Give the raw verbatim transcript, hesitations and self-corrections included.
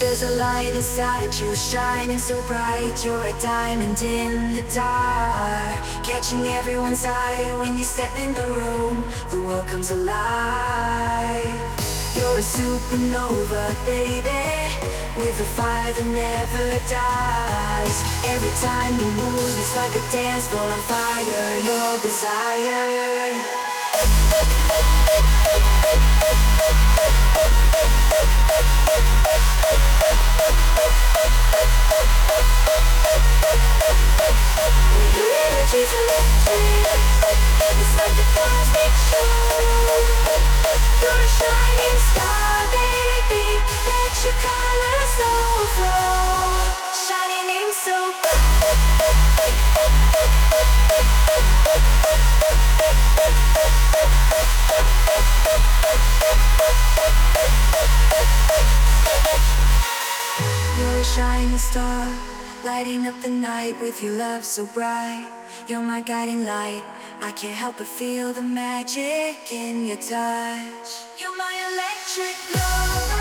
There's a light inside you, shining so bright. You're a diamond in the dark, catching everyone's eye when you step in the room. The world comes alive. You're a supernova, baby, with a fire that never dies. Every time you move, it's like a dance floor on fire. Your desire. Your energy's electric, it's like a cosmic show. You're a shining star, baby, let your colors overflow, shining so bright. You're a shining star, lighting up the night with your love so bright. You're my guiding light, I can't help but feel the magic in your touch. You're my electric love.